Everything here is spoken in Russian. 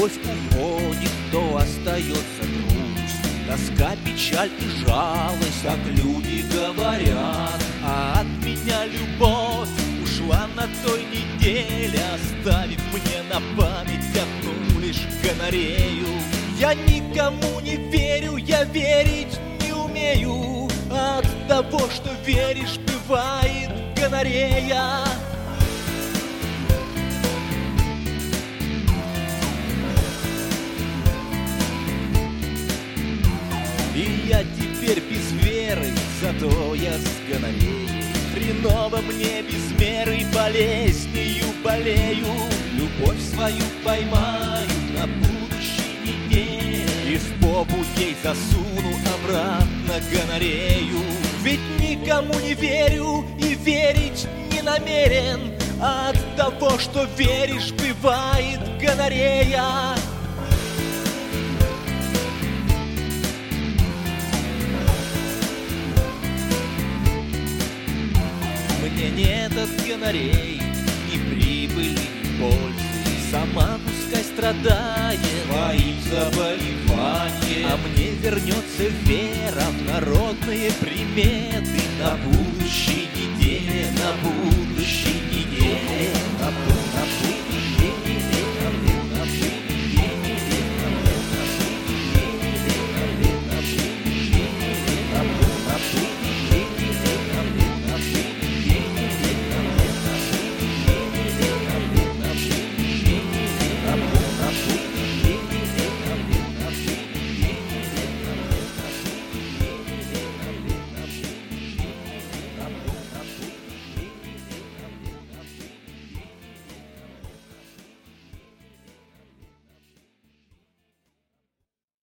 любовь уходит, то остается грусть, тоска, печаль и жалость, так люди говорят. А от меня любовь ушла на той неделе, оставив мне на память одну лишь гонорею. Я никому не верю, я верить не умею. От того, что веришь, бывает гонорея. И я теперь без веры, зато я с гонореей. Хреново мне без меры, болезнью болею. Любовь свою поймаю на будущей неделе и в попу ей засуну обратно гонорею. Ведь никому не верю и верить не намерен. От того, что веришь, бывает гонорея. Мне нет от гонореи ни прибыли, ни пользы. Сама пускай страдает своим заболеванием, а мне вернется вера в народные приметы на будущее.